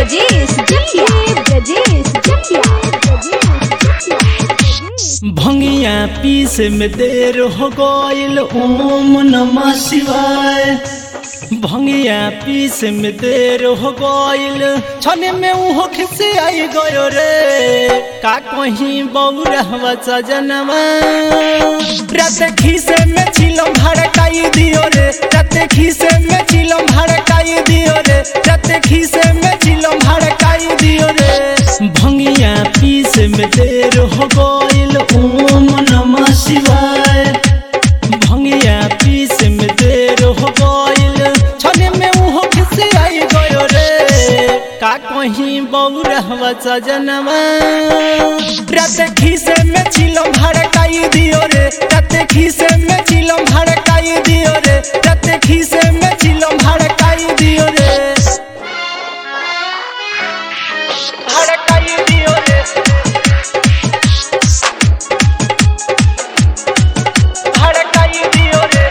ब्रजेश जकिया भंगिया पीस में देर हो गइल ओम नमः शिवाय। भंगिया पीस में देर हो गइल छने में उहो खिसे आई गयो रे। का कहीं बौरहवा सजनवा रात खिसे में चिलम भड़काई दियो रे। रात खिसे में चिलम भड़काई दियो रे। रात खिसे में चिलम भड़काई दियो रे। भंगिया पीस में देर हो गइल ओम नमः शिवाय। भंगिया पीस में देर हो गइल छने में उहो खिसे आई गयो रे। का कहीं बौरहवा सजनवा रात खिसे में चिलम भड़काई दियो रे। रात खिसे में चिलम भड़काई दियो रे। रात खिसे में चिलम भड़काई दियो रे। भड़काई दियो रे। भड़काई दियो रे।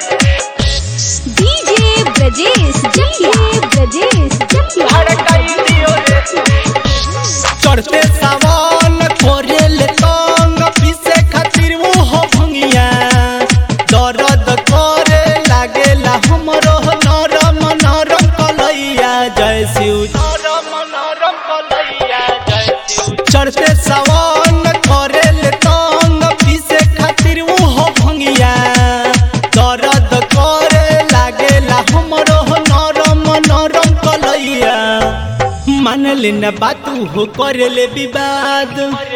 डीजे ब्रजेश जकिया भड़काई दियो रे। चढ़ते सावन खोरे ले तंग पीसे खातिर वो हो भंगिया। दर्द करे लागेला हमरो नरम नरम कलैया जय शिव। नरम नरम कलैया जय शिव। चढ़ते सावन खोरे ले तंग पीसे खातिर वो हो भंगिया। दर्द करे लागेला हमरो नरम नरम कलैया। मान लेना बात हो करे ले विवाद।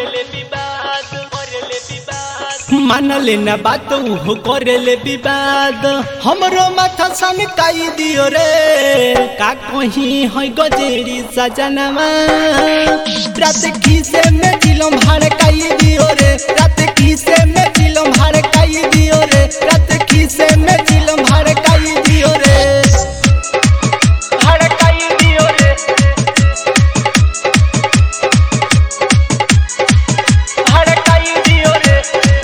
मान लेना बात हो करे ले विवाद। हमरो माथा सनकाई दियो रे। का कहीं है गजेरी सजनवा रात खिसे में चिलम भड़काई दियो रे। रात खिसे में चिलम भड़काई दियो रे। रात खिसे में चिलम भड़काई दियो रे। भड़काई दियो रे। भड़काई दियो रे।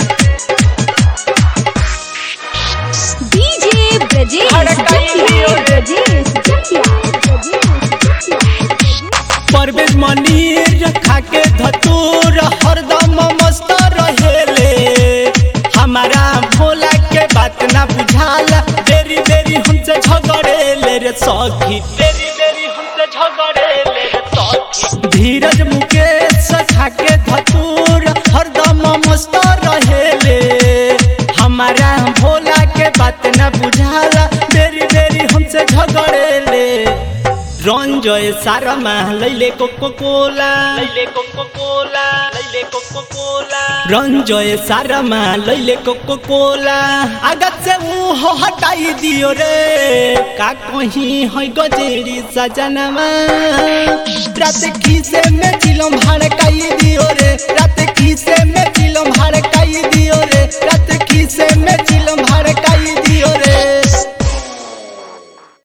डीजे ब्रजेश जकिया परवेज मनीर खाके धतूर हरदम मस्त रहेले। हमारा भोला के बात ना बुझाला देरी देरी हमसे झगड़ेले रे सखी। देरी देरी हमसे झगड़ेले रे सखी। धीरज मुकेश खाके धतूर हरदम मस्त रहेले। हमारा भोला के बात ना बुझाला देरी देरी हमसे झगड़ेले। रंजय सारमा लैले कोको कोला। रंजय सारमा लैले कोको कोला। आगत से वो हटाई दियो रे। का कहीं है गजेरी सजनवा रात खिसे में चिलम भड़काई